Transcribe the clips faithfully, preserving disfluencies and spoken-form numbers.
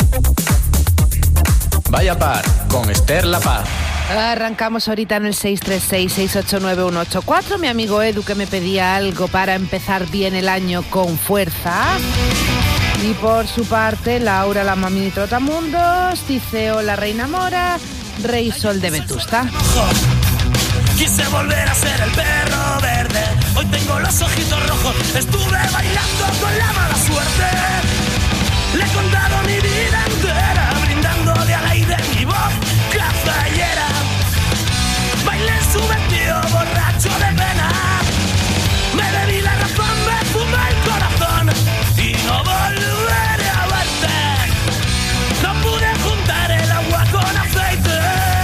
Vaya Par, con Esther La Paz. Arrancamos ahorita en el seis tres seis, seis ocho nueve, uno ocho cuatro. Mi amigo Edu, que me pedía algo para empezar bien el año con fuerza. Y por su parte, Laura, la mami de Trotamundos, dice: hola Reina Mora, Rey Sol de Vetusta. Quise volver a ser el perro verde. Hoy tengo los ojitos rojos. Estuve bailando con la mala suerte. Le he contado mi vida entera, brindándole al aire mi voz cazallera. Bailé en su vestido borracho de pena. Me bebí la razón, me fumé el corazón y no volveré a verte. No pude juntar el agua con aceite.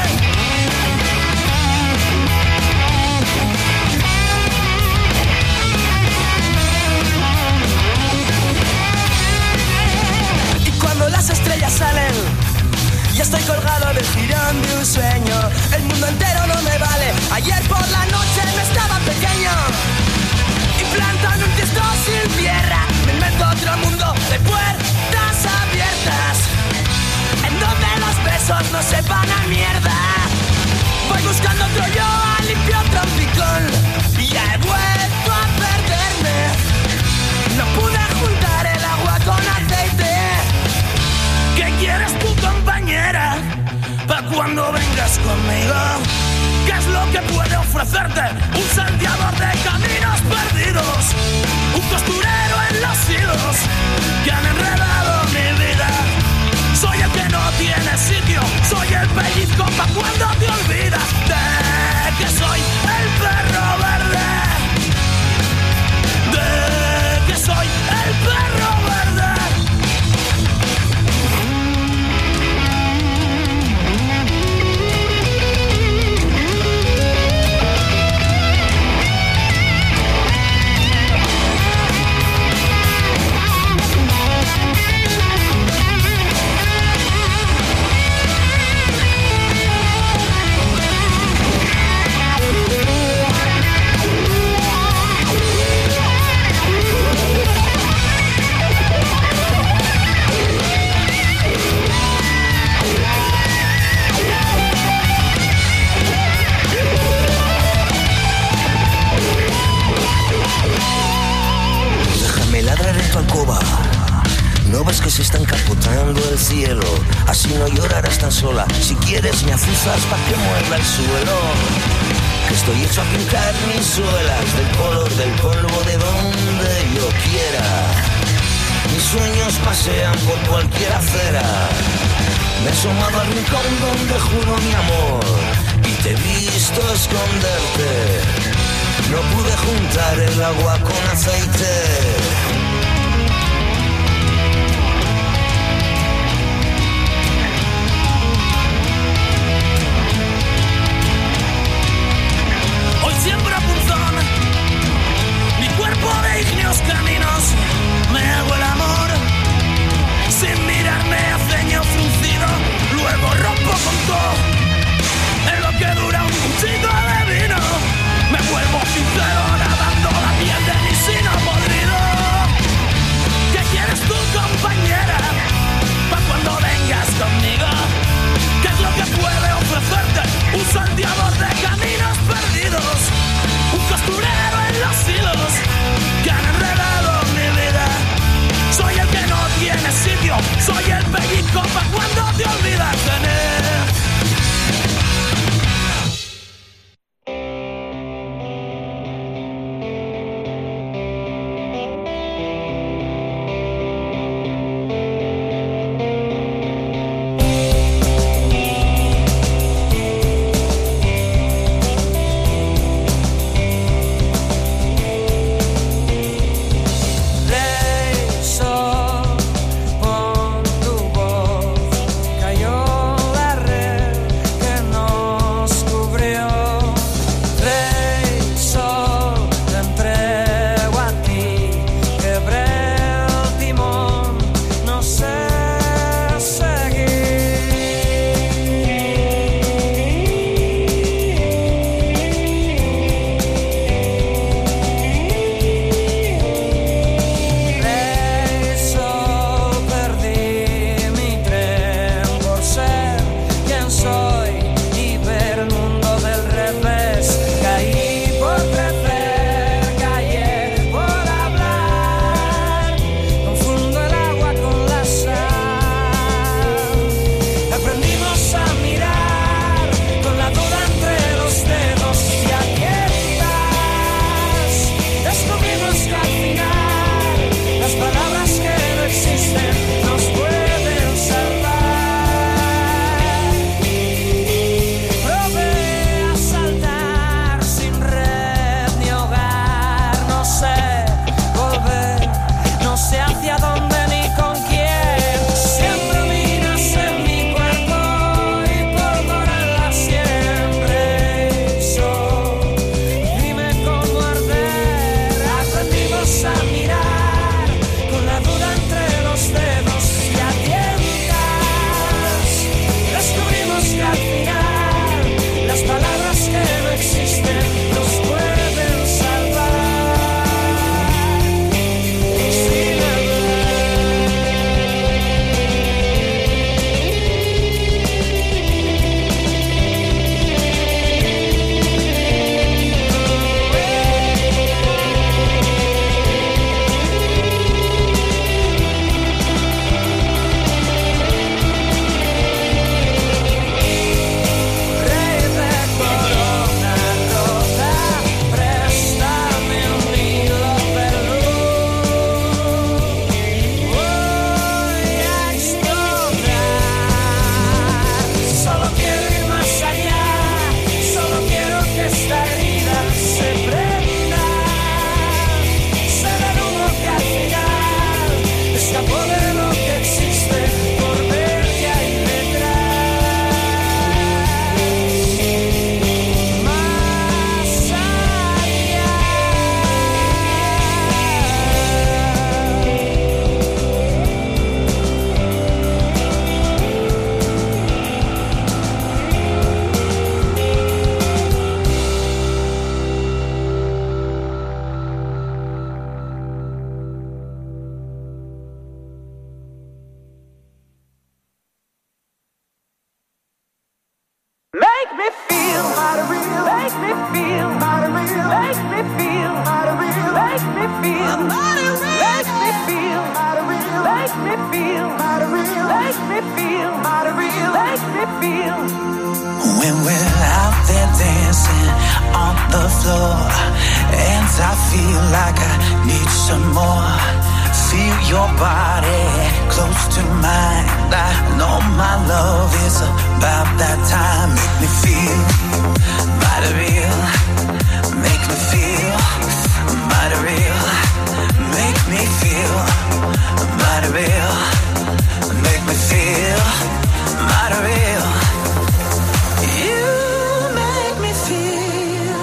Y cuando las estrellas salen, ya estoy colgado del jirón de un sueño. El mundo entero no me vale. Ayer por la noche me estaba pequeño. Implantando un tiesto sin tierra. Me invento otro mundo de puertas abiertas, en donde los besos no sepan a mierda. Voy buscando otro yo, a limpio trompicón. Y ya he vuelto a perderme. No pude juntar el agua con aceite. ¿Qué quieres tu compañera? Pa' cuando vengas conmigo. ¿Qué es lo que puede ofrecerte? Un salteador de caminos perdidos, un costurero en los hilos que han enredado mi vida. Soy el que no tiene sitio, soy el pellizco pa' cuando te olvidas de que soy el perro verde. De que soy el perro verde. No ves que se está encapotando el cielo, así no llorarás tan sola. Si quieres me azuzas pa' que muerda el suelo. Que estoy hecho a pintar mis suelas del color del polvo de donde yo quiera. Mis sueños pasean por cualquier acera. Me he asomado al rincón donde juro mi amor y te he visto esconderte. No pude juntar el agua con aceite. Siembra punzón, mi cuerpo de ígneos caminos, me hago el amor, sin mirarme a ceño fruncido, luego rompo con todo, en lo que dura un cuchito de vino, me vuelvo sincero nadando la piel de mi sino podrido. feel, mighty real. Make me feel, mighty real. Make me feel. When we're out there dancing on the floor, and I feel like I need some more. Feel your body close to mine. I know my love is about that time. Make me feel mighty real. Make me feel mighty real. Make me feel mighty real. Make me feel mighty real. You make me feel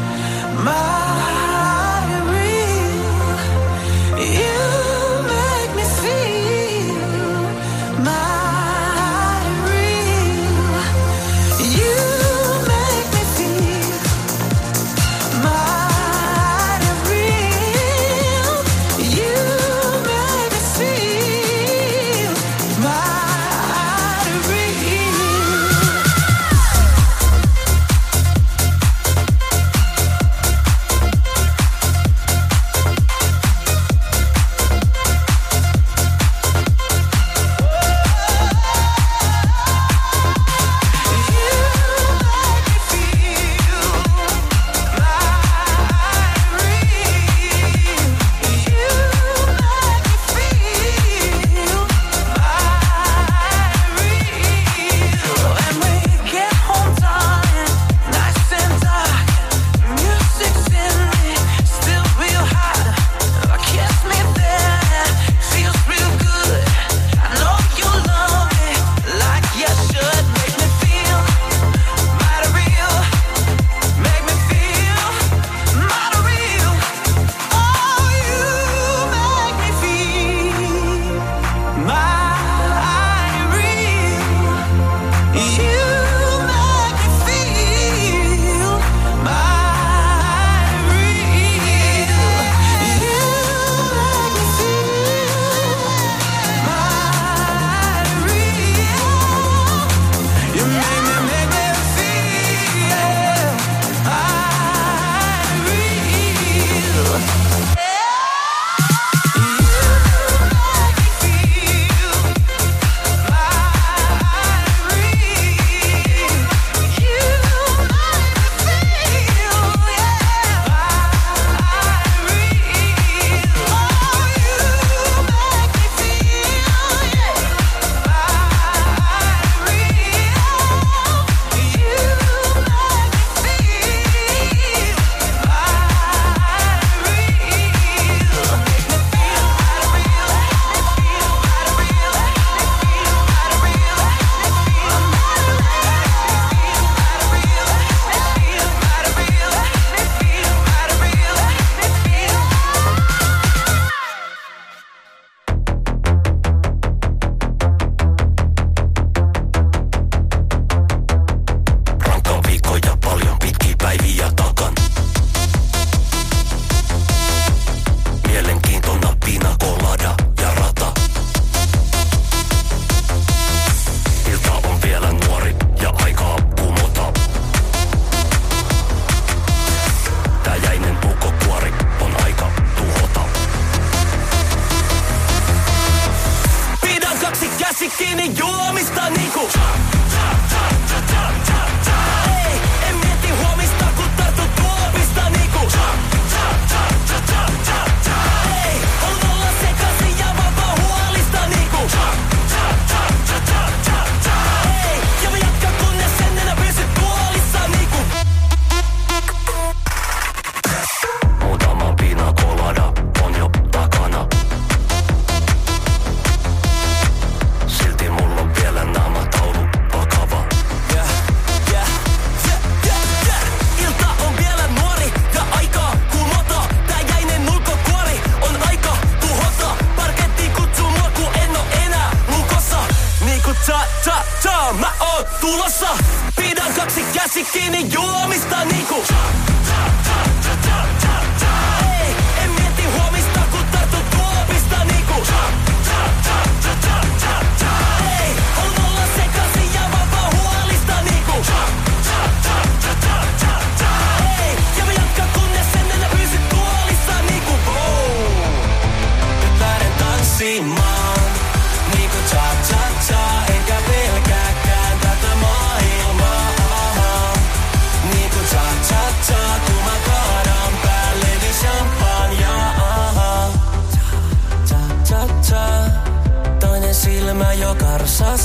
mighty real. You make me feel mighty real. You make me feel mighty real. You make me feel mighty real.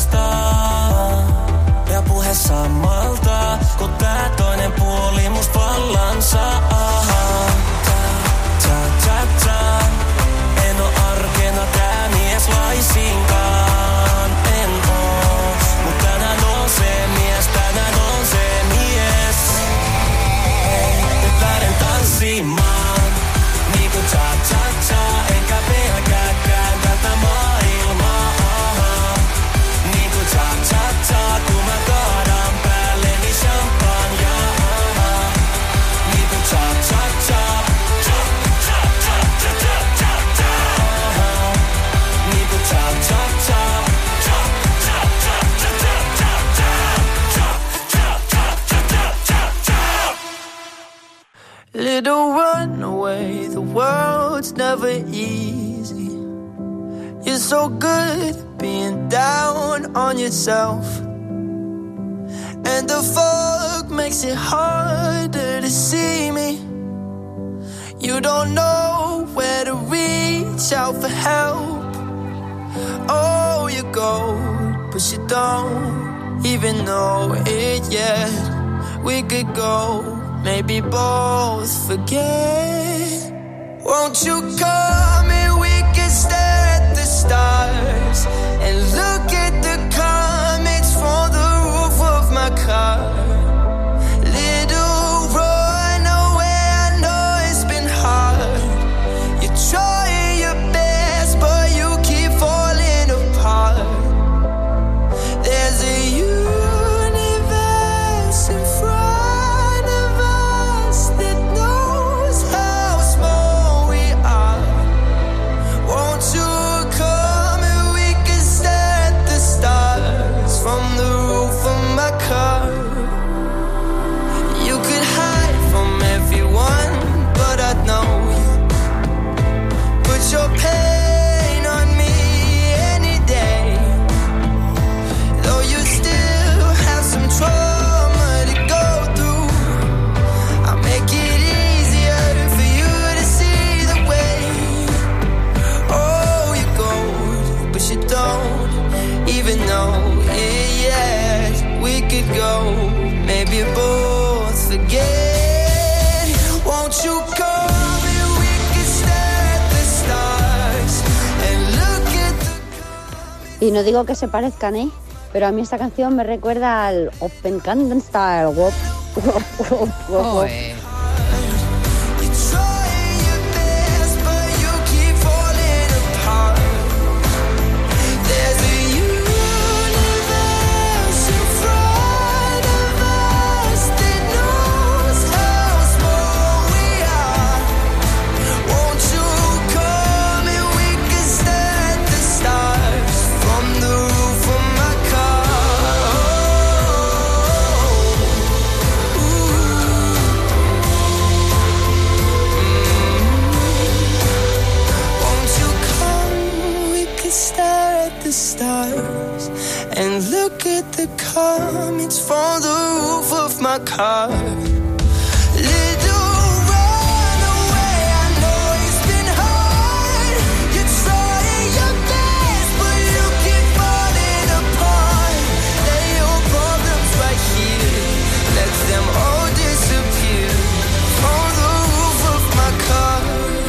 rakastaa. Ja puhe samalta, kun tää toinen puoli must vallan saa. Ta, ta, ta. En oo arkena tää mies laisinkaan. En oo, mut tänään on se mies, tänään on se mies. Hei, nyt lähden tanssimaan. Niinku ta, ta, ta. Enkä pelkääkään tätä maailmaa. Niinku ta, ta, ta. Kun mä kaadan päälleni champagnea. Niinku ta, ta, ta. Niinku ta, ta, ta. Little runaway, the world's never easy. You're so good at being down on yourself, and the fog makes it harder to see me. You don't know where to reach out for help. Oh, you're gold, but you don't even know it yet. We could go, maybe both forget. Won't you come and we can stare at the stars and look at the comets from the roof of my car. Little runaway, I know it's been hard. You're trying your best, but you keep falling apart. There's a universe in front of us that knows how small we are. Won't you come and we can stare at the stars from the roof of my car? You could hide from everyone, but I'd know you. Put your pain on me any day. Though you still have some trauma to go through, I'll make it easier for you to see the way. Oh, you're gold, but you don't even know it yet. We could go, maybe both forget. Won't you come and we can stare at the stars and look at the... Y no digo que se parezcan, ¿eh? Pero a mí esta canción me recuerda al Open Gangnam Style. Wop, wop, wop, wop, wop. Joe. You're trying your best, but you keep falling apart. There's a universe in front of us that knows how small we are. Won't you come and we can stare at the stars from the roof of my car? Won't you come? We could stare at the stars and look at the comets from the roof of my car. Little runaway, I know it's been hard. You're trying your best, but you keep falling apart. Lay your problems right here, let them all disappear from the roof of my car.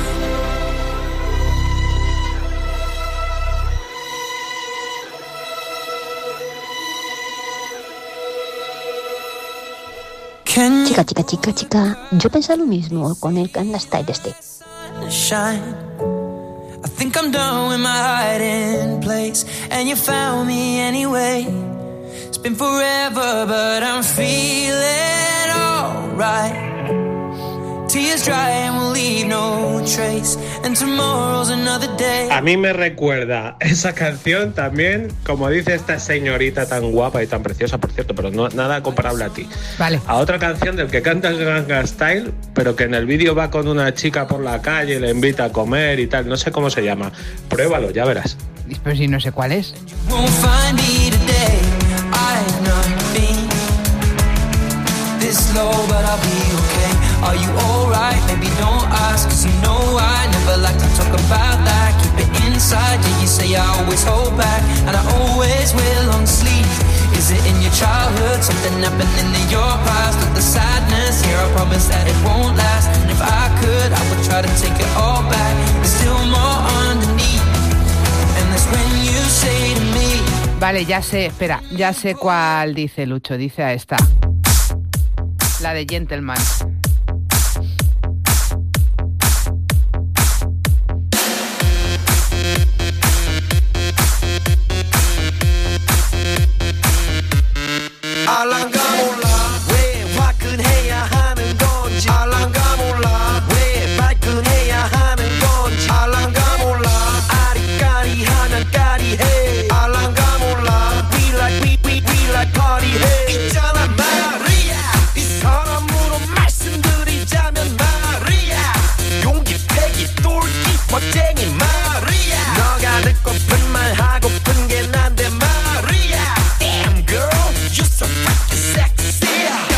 Can you Chica, chica, chica, chica. Yo pensé lo mismo con el Gangnam Style este. shine? I think I'm done with my hiding place, and you found me anyway. It's been forever, but I'm feeling alright. Tears dry and we'll leave no trace, and tomorrow's another day. A mí me recuerda esa canción también, como dice esta señorita tan guapa y tan preciosa, por cierto, pero no nada comparable a ti. Vale. A otra canción del que canta el Gangnam Style, pero que en el vídeo va con una chica por la calle, le invita a comer y tal. No sé cómo se llama. Pruébalo, ya verás. Pero si no sé cuál es. Won't find me today. I've not been this low, but I'll be okay. Are you alright? Maybe don't ask, cause you know I never like to talk about that. Keep it inside, yeah, you say I always hold back, and I always will on your childhood, something happening in your past. With the sadness here, I promise that it won't last. And if I could, I would try to take it all back. There's still more underneath. And that's when you say to me. Vale, ya sé, espera, ya sé cuál dice Lucho, dice a esta. La de Gentleman. 알랑가 몰라 왜 화끈해야 하는 건지 알랑가 몰라 왜 발끈해야 하는 건지 알랑가 몰라 아리까리하면 까리해 알랑가 몰라 We like we we we like party 해 있잖아 마리아 이 사람으로 말씀드리자면 마리아 용기 패기 똘끼 멋쟁이 마리아 너가 듣고픈 말 하고픈 게 난데 마리아 Damn girl you're so freaking sexy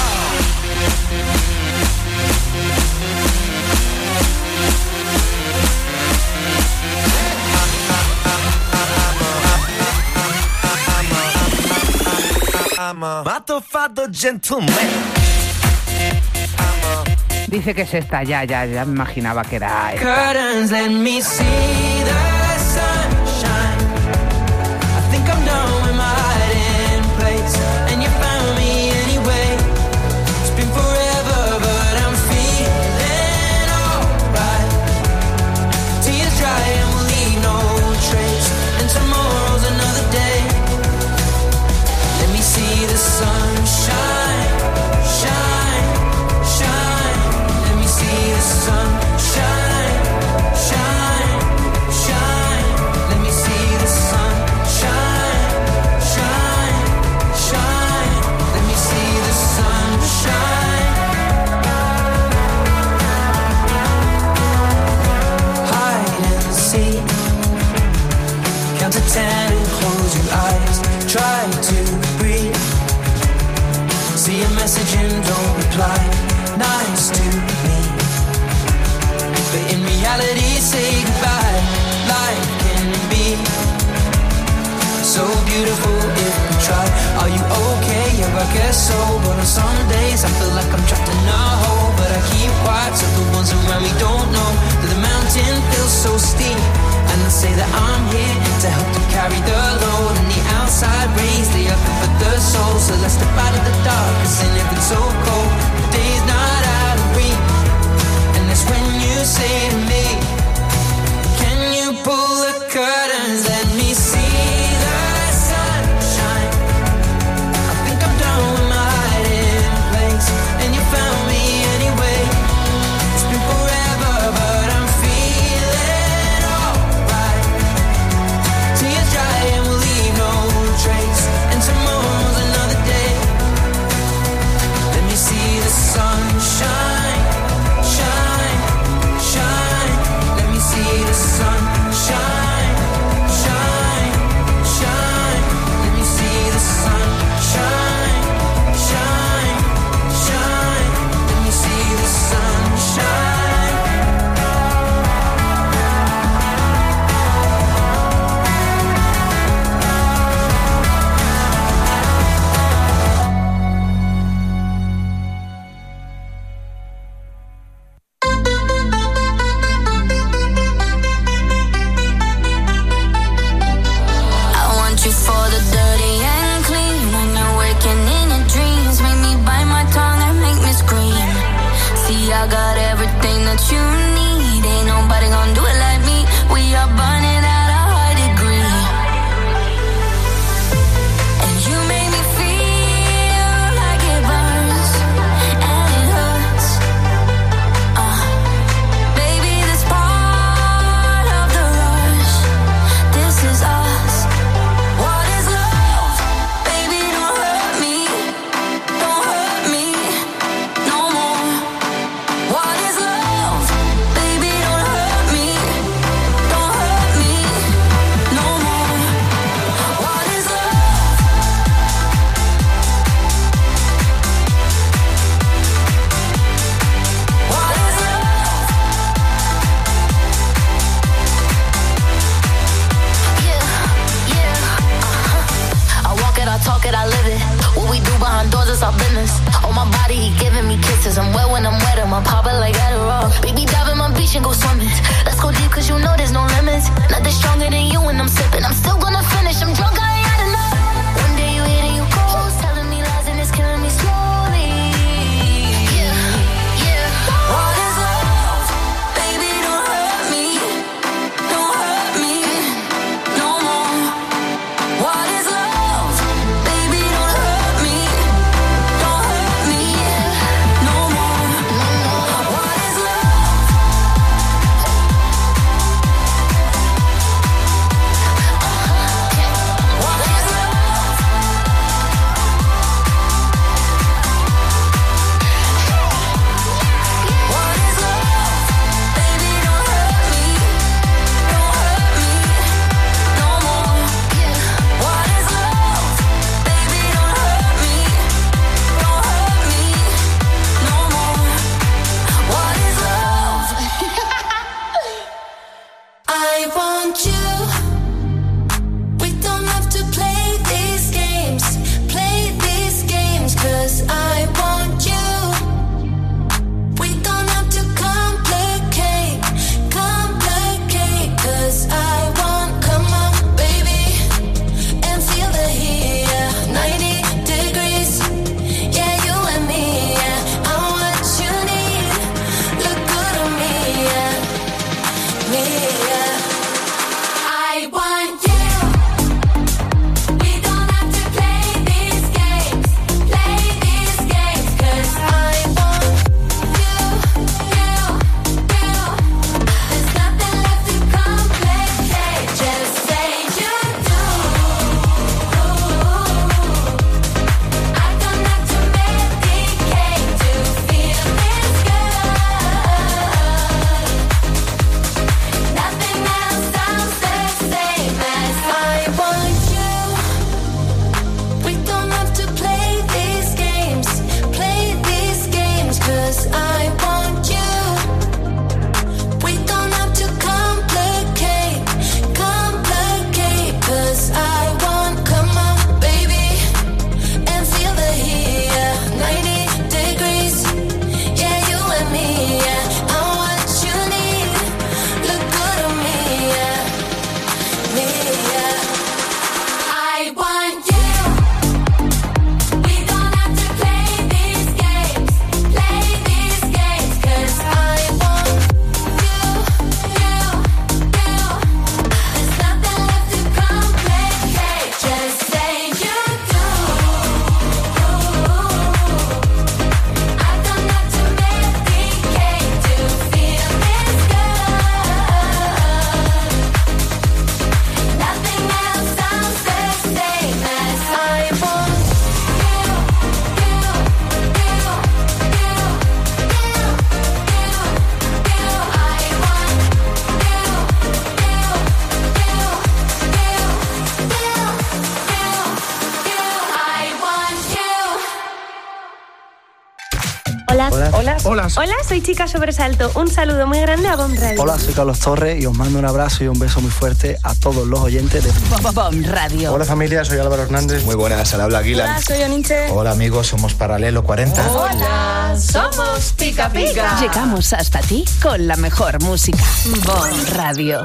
I'm a motherfucker gentleman. Dice que es esta, ya, ya, ya me imaginaba que era esta. Curtains, let me see the sunshine. I think I'm done with my hiding place, and you found me anyway. It's been forever, but I'm feeling alright. Tears dry and we'll leave no trace, and tomorrow's another day. Let me see the sunshine, shine, shine. Let me see the sun shine, shine, shine. Let me see the sun shine, shine, shine. Let me see the sun shine. Hide and seek. Count to ten and close your eyes. Try to breathe. See a message and don't reply. Nice to me, but in reality say goodbye. Life can be so beautiful if we try. Are you okay? Yeah, I guess so. But on some days I feel like I'm trapped in a hole. But I keep quiet so the ones around me don't know that the mountain feels so steep. And I say that I'm here to help to carry the load. And the outside rays, they are good for the soul. So let's step out of the dark, cause it never so cold. The day's not out of reach. And that's when you say to me, can you pull the curtains, let me see the sunshine. I think I'm done with my hiding place, and you found me anyway. It's been forever, but I'm feeling alright. Tears dry and we'll leave no trace, and tomorrow's another day. Let me see the sunshine, shine, shine. Let me see the sun shine, shine, shine. Let me see the sun shine, shine, shine. Let me see the sun shine. I want you for the dirty and clean. When you're waking in your dreams, make me bite my tongue and make me scream. See, I got everything that you need. Ain't nobody gonna do it like me. We are burning at a high degree. And you make me feel like it burns and it hurts. Uh, baby, this part of the rush. This is us. What is love? Baby, don't hurt me. Don't hurt me no more. What is love? Baby, don't hurt me. Don't hurt me no more. What is love? What is love? Yeah, yeah, uh-huh. I walk it, I talk it, I live it. What we do behind doors is our business. On my body, he giving me kisses. I'm wet when I'm wet, I'm popping like Adderall. Baby, dive in my beach and go swimming. Let's go deep, cause you know there's no limits. Nothing stronger than you when I'm sipping. I'm still gonna finish, I'm drunk, I ain't had enough. One day you hit and you go, telling me lies and it's killing me slowly. Yeah, yeah. What is love? Baby, don't hurt me. Don't hurt me no more. What is love? Baby, don't hurt me. Don't hurt me no more. What is love? What is love? What is love? Baby, don't hurt me. Don't hurt me no more. What is love? Baby, don't hurt me. Don't hurt me no more. What is love? I want you. We don't have to play these games. Play these games, 'cause I want you. We don't have to complicate, complicate, 'cause I want, come on, baby, and feel the heat, yeah, ninety degrees, yeah, you and me, yeah, I'm what you need, look good on me, yeah, me, yeah, I want you. We don't have to play these games, play these games, 'cause I want you, you, you. There's nothing left to complicate, just say you do. I don't have to medicate to feel this good. Nothing else sounds the same as I want you. We don't have to play these games, play these games, 'cause I want you. We don't have to complicate, complicate, 'cause I want, come on, baby, and feel the heat, yeah, ninety degrees, yeah, you and me, yeah, I'm what you need, look good on me, yeah, me, yeah, I want you. We don't have to play these games, play these games, 'cause I want you, you, you. There's nothing left to complicate, just say you do. I don't have to medicate to feel this good. Nothing else sounds the same as I want you, you, you, you, you, you, you. I want you, you, you, you, you, you, you. I want you. Hola. Hola. Hola. Hola, soy Chica Sobresalto. Un saludo muy grande a Bomb Radio. Hola, soy Carlos Torres y os mando un abrazo y un beso muy fuerte a todos los oyentes de Bomb Radio. Hola familia, soy Álvaro Hernández. Muy buenas, al habla Aguilar. Hola, soy Oniche. Hola amigos, somos Paralelo cuarenta. Hola, somos Pica Pica. Llegamos hasta ti con la mejor música. Bomb Radio.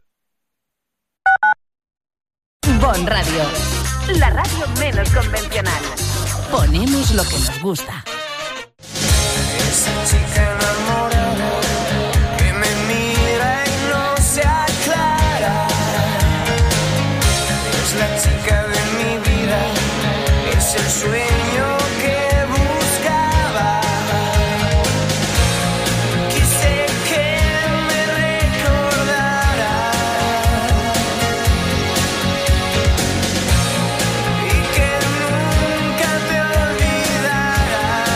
Bomb Radio. La radio menos convencional. Ponemos lo que nos gusta. Esa chica enamorada que me mira y no se aclara. Es la chica de mi vida, es el sueño que buscaba. Quise que me recordara y que nunca te olvidara.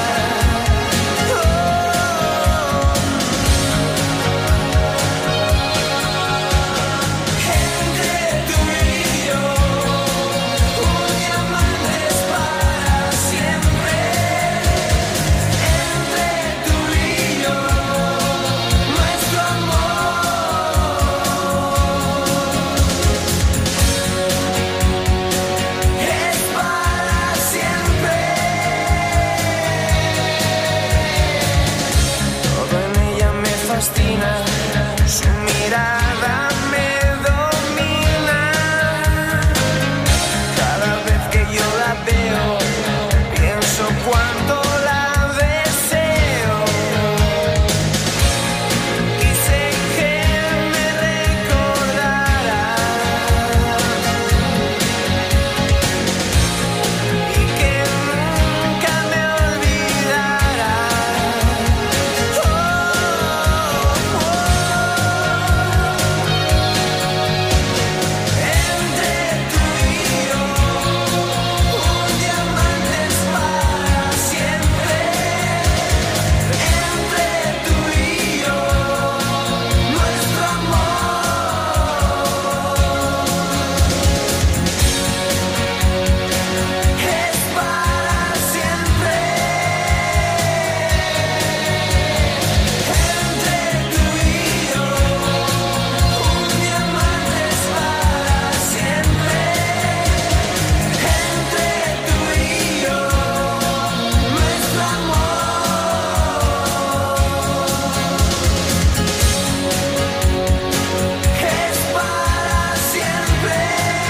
yo la veo, pienso cuánto la deseo. Y sé que me recordará y que nunca me olvidará. Oh, oh, oh. Entre tú y yo, un diamante es para siempre. Entre tú y yo, nuestro amor es para siempre. Entre tú y yo, un diamante es para siempre. Entre tú y yo, nuestro amor es para siempre.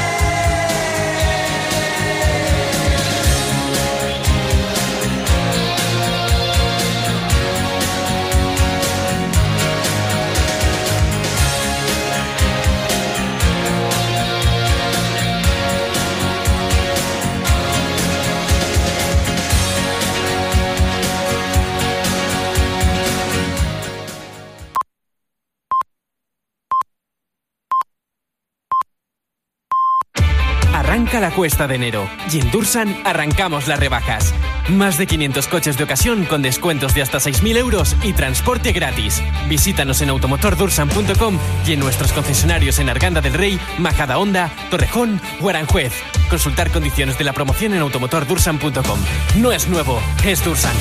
Arranca la cuesta de enero y en Dursan arrancamos las rebajas. Más de quinientos coches de ocasión con descuentos de hasta seis mil euros y transporte gratis. Visítanos en automotor dursan punto com y en nuestros concesionarios en Arganda del Rey, Majadahonda, Torrejón o Aranjuez. Consultar condiciones de la promoción en automotor dursan punto com. No es nuevo, es Dursan.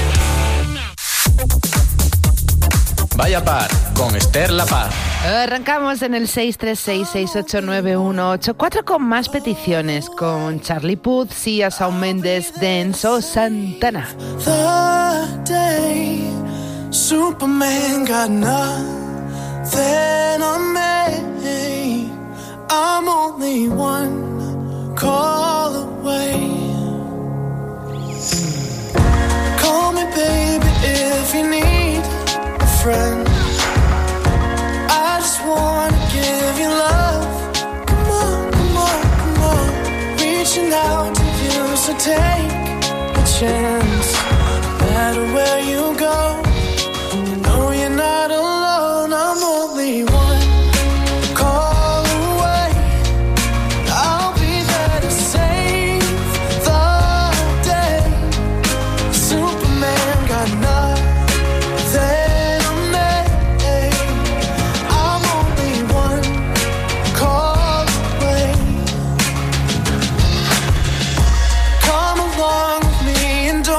Vaya par con Esther La Paz. Arrancamos en el seis tres seis, seis ocho nueve uno ocho cuatro con más peticiones, con Charlie Puth, Sia, Shawn Mendes, Dance o Santana. The day Superman got nothing on me. I'm only one call away. Call me baby if you need a friend. I just wanna give you love. Come on, come on, come on. Reaching out to you, so take a chance. No matter where you go, you know you're not alone. I'm only one call away. I'll be there to save the day. Superman got nothing on me. I'm only one call away. Come along with me and don't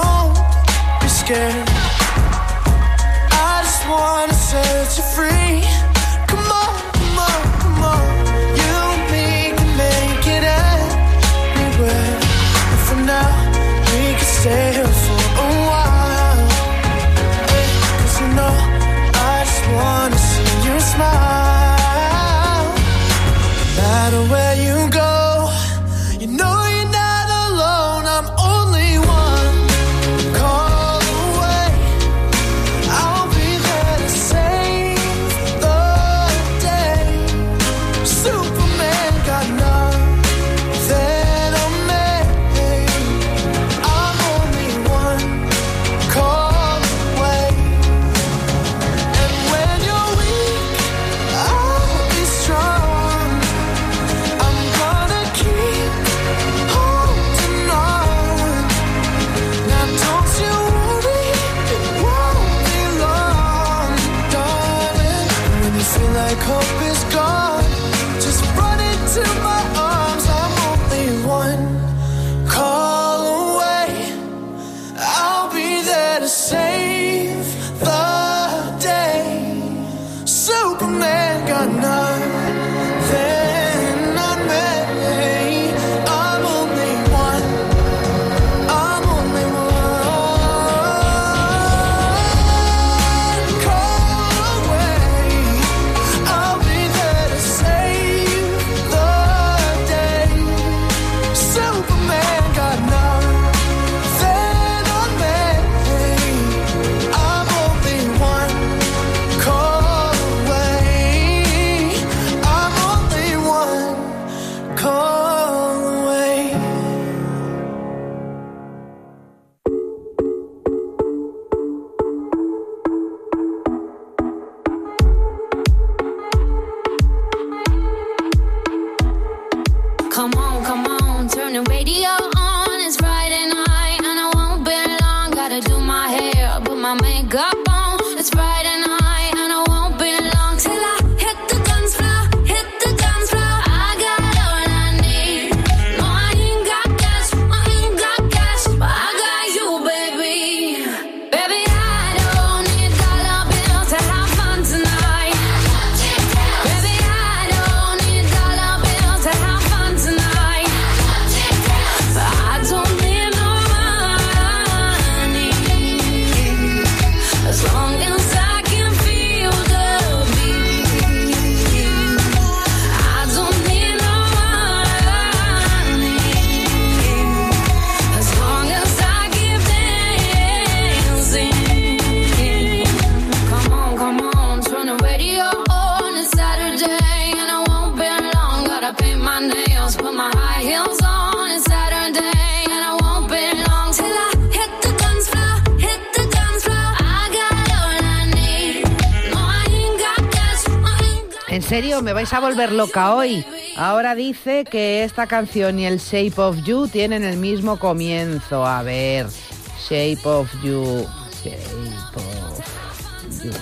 serio? ¿Me vais a volver loca hoy? Ahora dice que esta canción y el Shape of You tienen el mismo comienzo. A ver, Shape of You, Shape of You.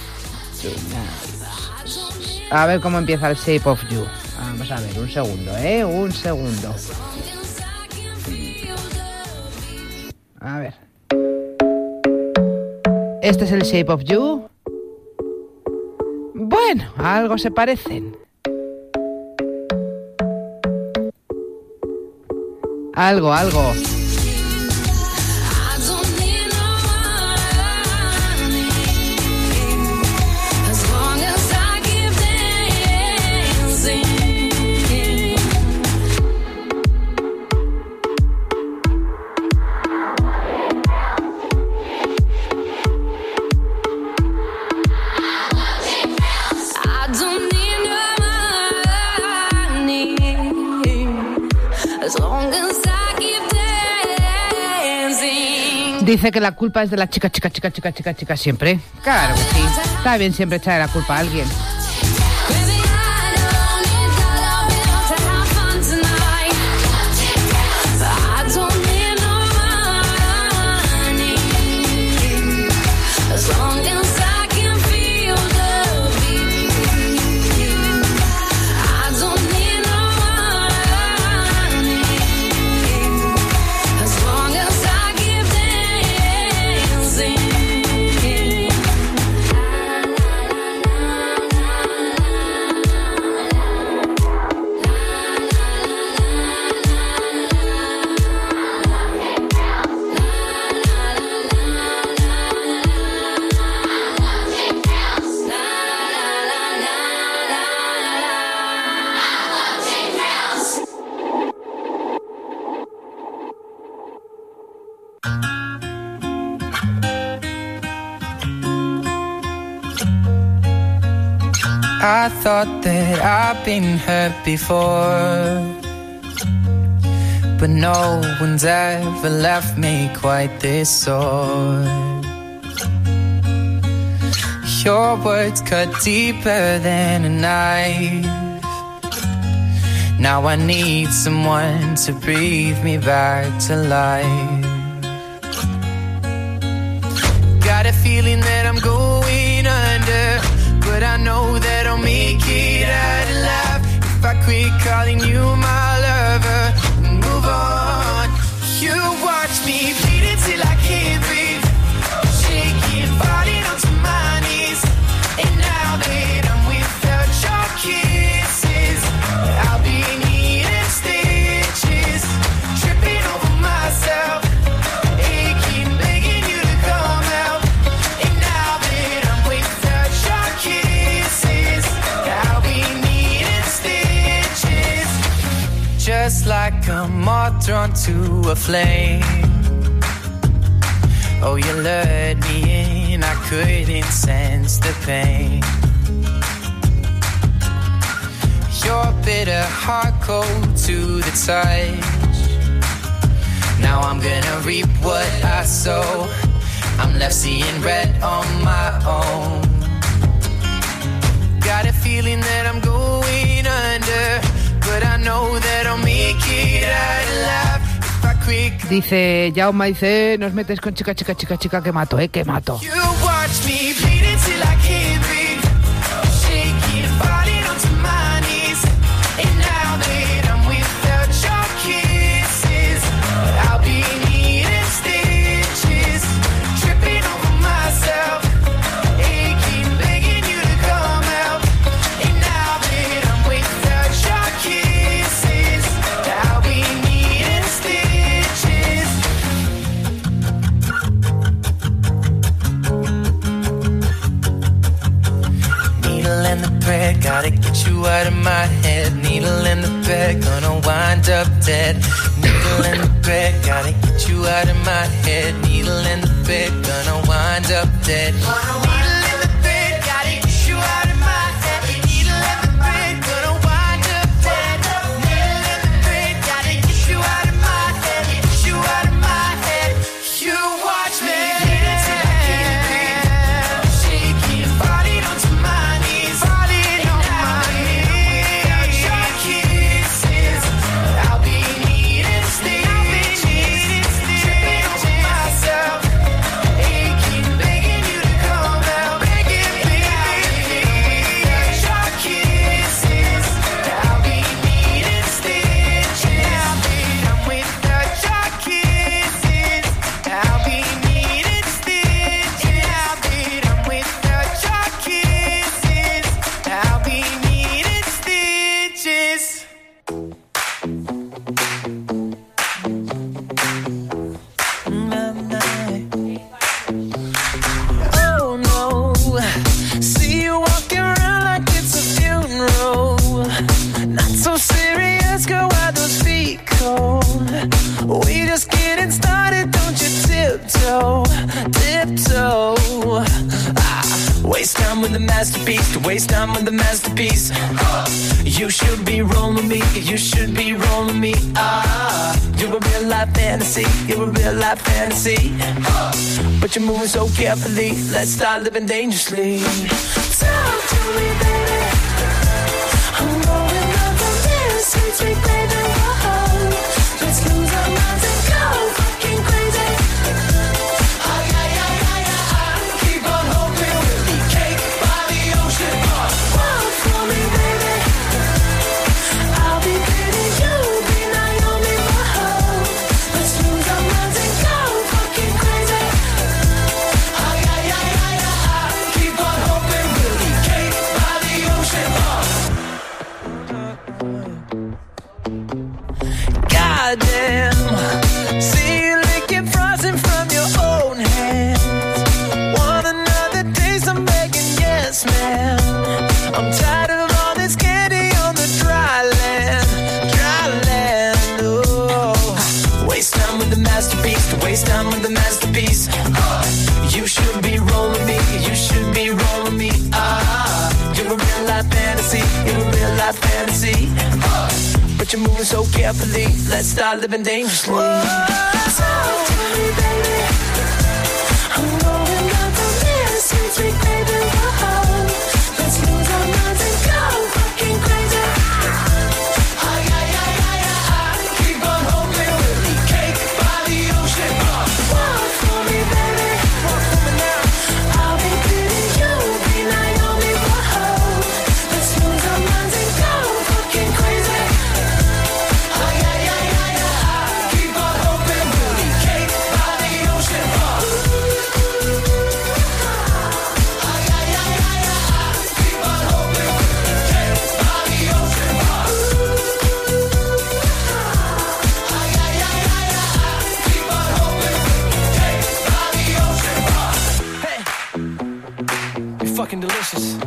A ver cómo empieza el Shape of You. Vamos a ver, un segundo, ¿eh? Un segundo. A ver. Este es el Shape of You. Bueno, a algo se parecen. Algo, algo. Dice que la culpa es de la chica, chica, chica, chica, chica, chica siempre. Claro que sí. Está bien siempre echarle la culpa a alguien. I thought that I've been hurt before, but no one's ever left me quite this sore. Your words cut deeper than a knife. Now I need someone to breathe me back to life. Got a feeling that I'm going under, but I know that I'll make it out alive if I quit calling you my lover and move on. You watch me bleed till I can't breathe, shaking, falling onto my knees. And now that I'm without your kisses, I'll be needing stitches, tripping over myself, aching, begging you to come out. And now that I'm without your kisses, I'll be needing stitches, just like a moth drawn to a flame. Oh, you lured me in, I couldn't sense the pain. Your bitter heart cold to the touch. Now I'm gonna reap what I sow. I'm left seeing red on my own. Got a feeling that I'm going under, but I know that I'll make it out alive. Dice Jaume, dice, nos metes con chica, chica, chica, chica, que mato, eh, que mato. You watch me bleeding till I can't breathe, shaking, falling onto my knees. And now that I'm without your kisses, I'll be needing stitches, tripping over myself, aching, begging you to come out. And now that I'm without your kisses, I'll be needing stitches. Needle in the thread, gotta get you out of my head. Needle in the thread, gonna wind up dead. Needle in the thread, gotta get you out of my head. Needle in the thread, gonna wind up dead. Needle in the thread, gotta get you out of my head. Needle in the thread, gonna wind up dead. Needle in the thread, gotta get you out of my head. Get you out of my head. You watch me bleed till I can't breathe, shaking, falling onto my knees. Falling on my getting started, don't you tiptoe, tiptoe. Ah, waste time with the masterpiece, to waste time with the masterpiece. You should be rolling me, you should be rolling me. Ah, you're a real life fantasy, you're a real life fantasy. But you're moving so carefully, let's start living dangerously. Talk to me, baby. I'm going up from this, sweet, sweet baby. Whoa. Let's lose our minds and go fucking crazy. Ay, ay, ay, ay, ay. Keep on hoping we'll be cake by the ocean. Walk for me, baby. I'll be pretty, you'll be Naomi. Whoa. Let's lose our minds and go fucking crazy. Ay, ay, ay, ay, ay. Keep on hoping we'll be cake by the ocean. Goddamn, see you licking frosting from your own hands. Want another taste? I'm begging, yes, ma'am. I'm tired of all this candy on the dry land, dry land. Oh, waste time with the masterpiece, to waste time with the masterpiece. You should be rolling me, you should be rolling me. Ah, you're a real life fantasy, you're a real life fantasy. But you're moving so carefully, let's start living dangerously. Talk to me, baby. I'm going up from this, sweet, sweet baby. Whoa. Let's lose our minds and go fucking crazy. Ay, ay, ay, ay, ay. Keep on hoping we'll be cake by the ocean. Walk for me, baby. Walk for me now. I'll be pretty, you'll be Naomi. Whoa. Let's lose our minds and go fucking crazy. Fucking delicious.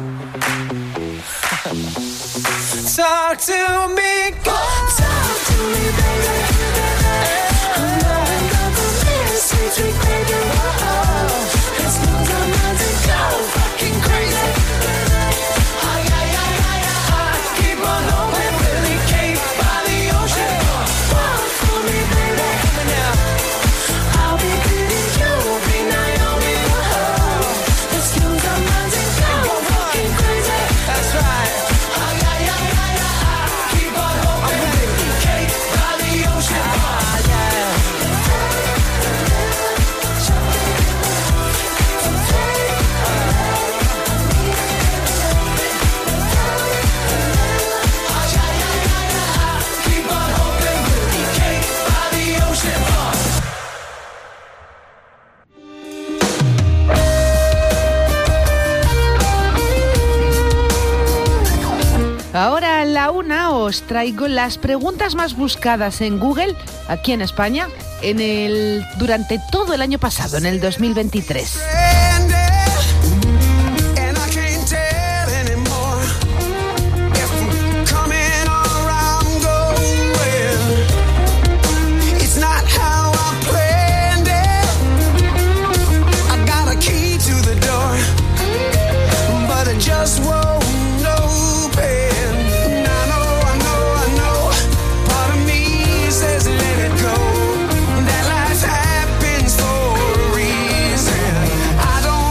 Talk to me, go. Talk to me, baby. I'm going up from this, sweet, sweet baby. Whoa. Let's lose our minds and go fucking crazy. Ay, ay, ay, ay, ay. Keep on hoping we'll be cake by the ocean. Walk for me, baby. I'll be pretty, you'll be Naomi. Whoa. Let's lose our minds and go fucking crazy. That's right. Ay, ay, ay, ay, ay. Keep on hoping we'll be cake by the ocean. Ah, yeah. Keep on hoping we'll be cake by the ocean. Ahora a la una os traigo las preguntas más buscadas en Google aquí en España en el, durante todo el año pasado, en el dos mil veintitrés. Just won't open. I know, I know, I know. Part of me says let it go. That life happens for a reason. I don't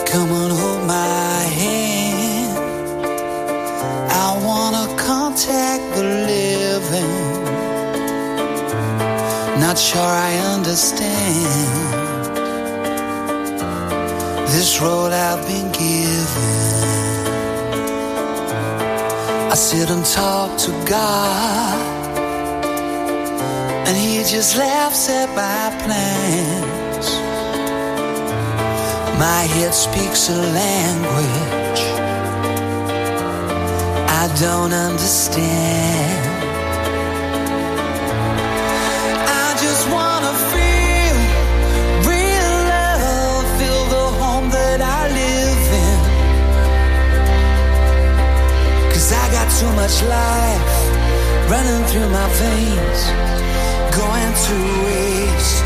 Come on, hold my hand. I wanna contact the living. Not sure I understand this road I've been given. I sit and talk to God, and He just laughs at my plans. My head speaks a language I don't understand. I just wanna feel real love, feel the home that I live in. 'Cause I got too much life running through my veins, going to waste.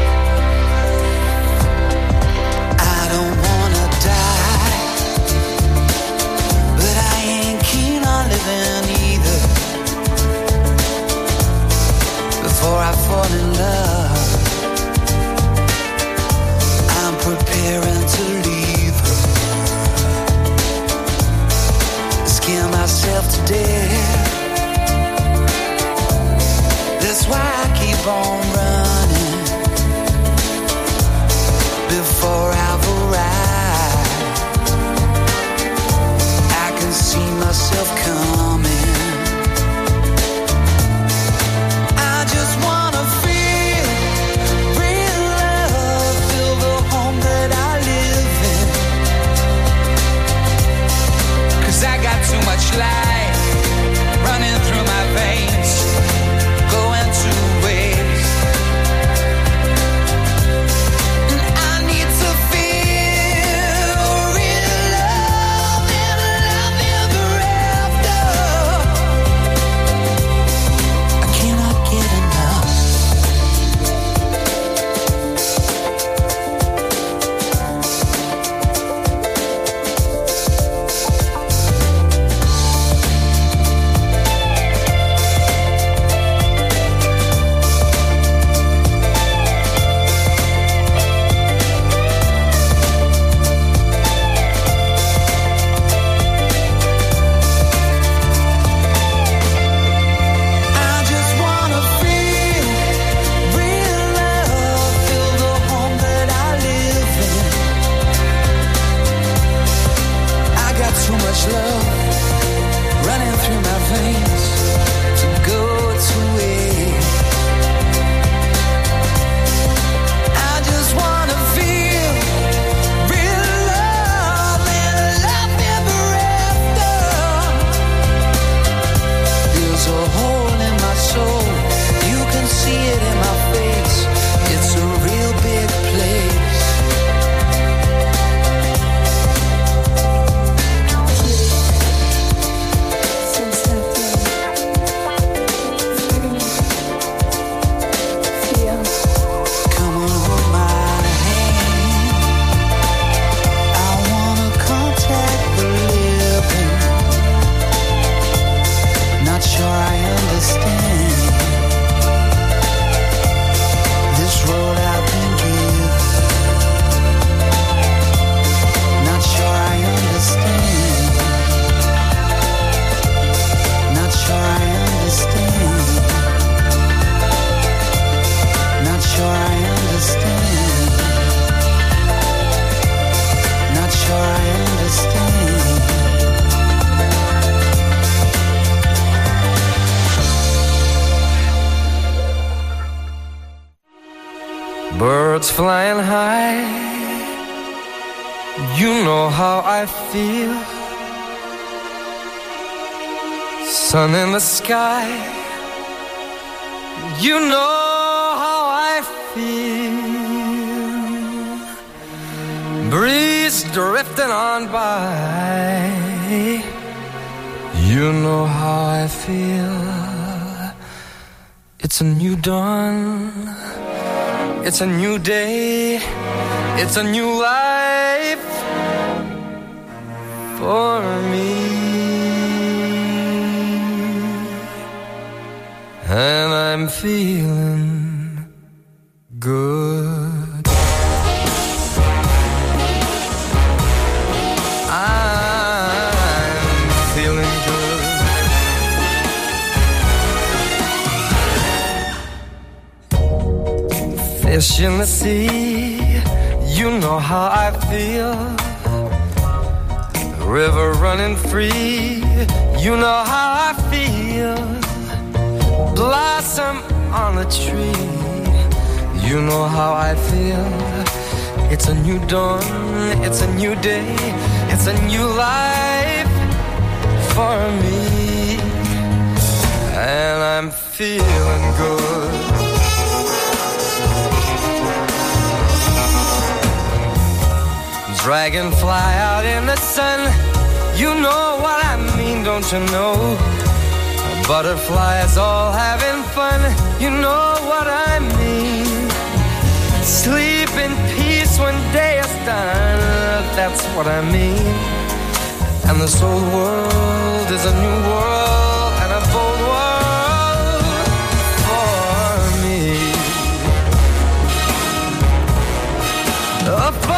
I don't wanna die, but I ain't keen on living either. Before I fall in love, I'm preparing to leave her. Scare myself to death. That's why I keep on running before I've arrived. I can see myself coming. I just wanna feel real love, feel the home that I live in. 'Cause I got too much life running through my veins, going to waste. And I need to feel real love and love ever after. I cannot get enough. I just wanna feel real love, feel the home that I live in. I got too much love running through my veins to go to waste. I just wanna feel real love and love ever after. There's a hole in my soul, you can see it in my face. It's a real big place. Come on, hold my hand. I wanna contact the living. Not sure I understand this road I've been given. Not sure I understand. Not sure I understand. Not sure I understand. Not sure I understand. Birds flying high, you know how I feel. Sun in the sky, you know how I feel. Breeze drifting on by, you know how I feel. It's a new dawn, it's a new day, it's a new life for me. And I'm feeling good. fish in the sea. You know how I feel. The river running free. You know how I feel. Blossom on the tree. You know how I feel. It's a new dawn, it's a new day, it's a new life for me. And I'm feeling good. Dragonfly out in the sun. You know what I mean, don't you know? Butterflies all having fun. You know what I mean. Sleep in peace when day is done. That's what I mean. And this old world is a new world and a bold world for me. Uh, for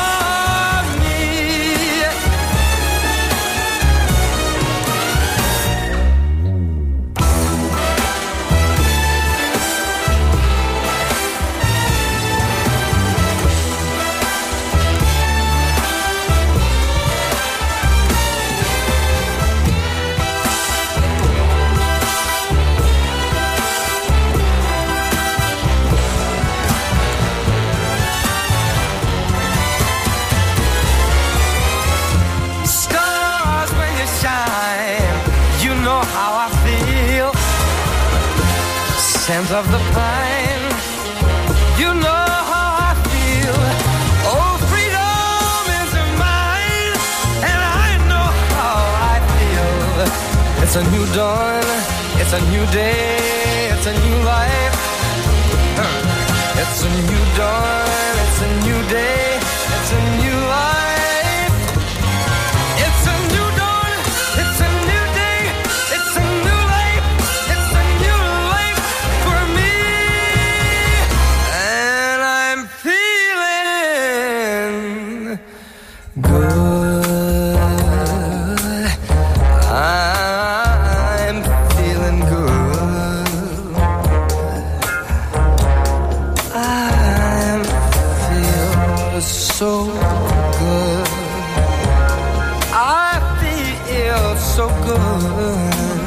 scent of the pine. You know how I feel. Oh, freedom is mine, and I know how I feel. It's a new dawn, it's a new day, it's a new life. It's a new dawn, it's a new day, it's a new life. It's a new dawn, it's a new day, it's a new life. It's a new life for me, and I'm feeling good. I'm feeling good. I feel so good. I feel so good.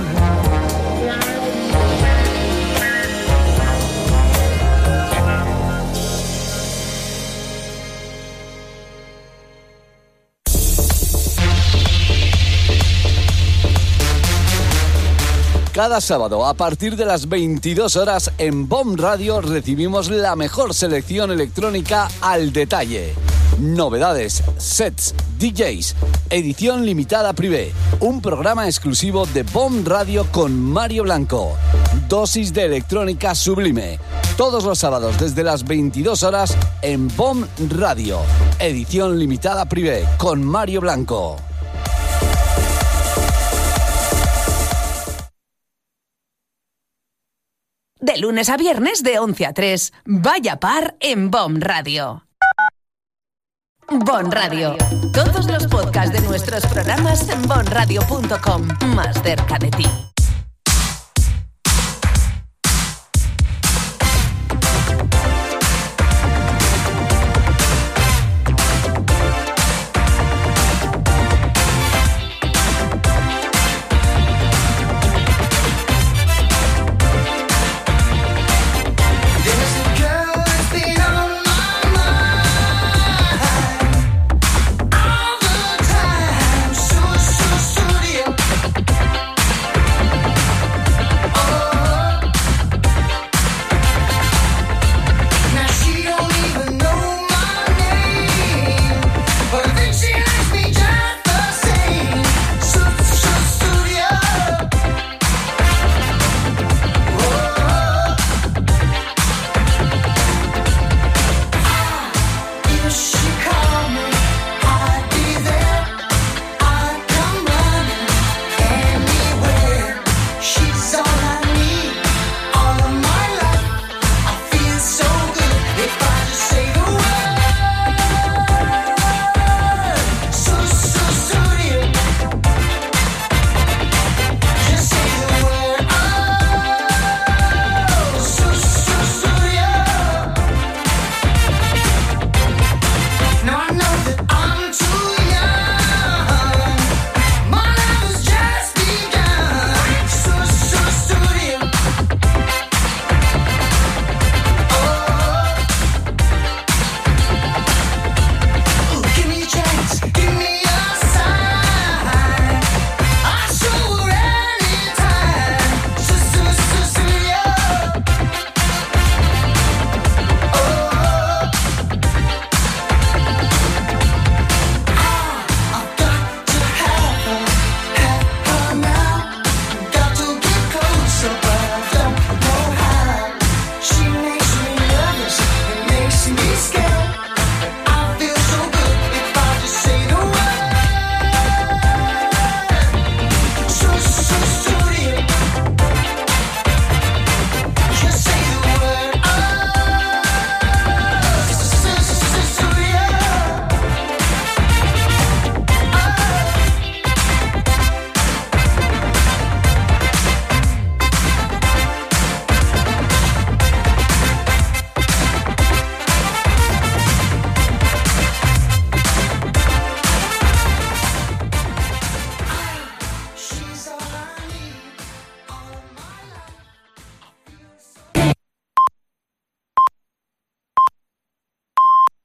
Cada sábado, a partir de las veintidós horas, en B O M Radio recibimos la mejor selección electrónica al detalle. Novedades, sets, D Js, edición limitada privé. Un programa exclusivo de B O M Radio con Mario Blanco. Dosis de electrónica sublime. Todos los sábados desde las veintidós horas en B O M Radio. Edición limitada privé con Mario Blanco. De lunes a viernes de once a tres. Vaya par en B O M Radio. B O M Radio. Todos los podcasts de nuestros programas en bon radio punto com. Más cerca de ti.